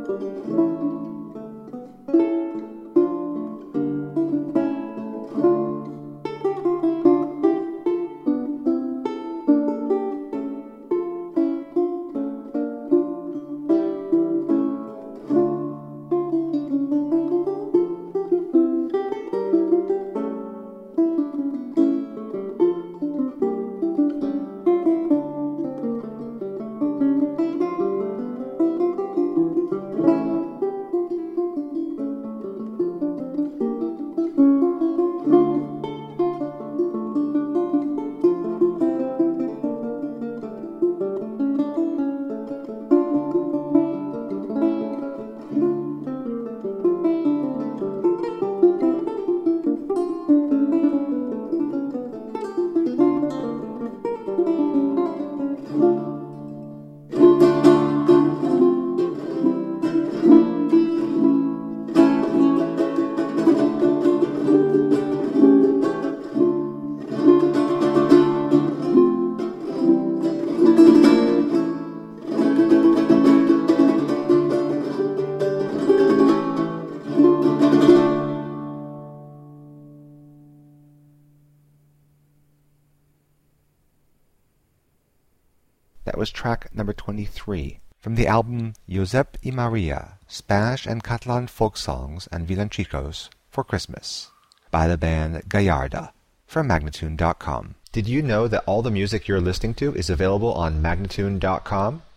That was track number 23 from the album Josep y Maria, Spanish and Catalan Folk Songs and Villancicos for Christmas by the band Gallarda from Magnatune.com. Did you know that all the music you're listening to is available on Magnatune.com?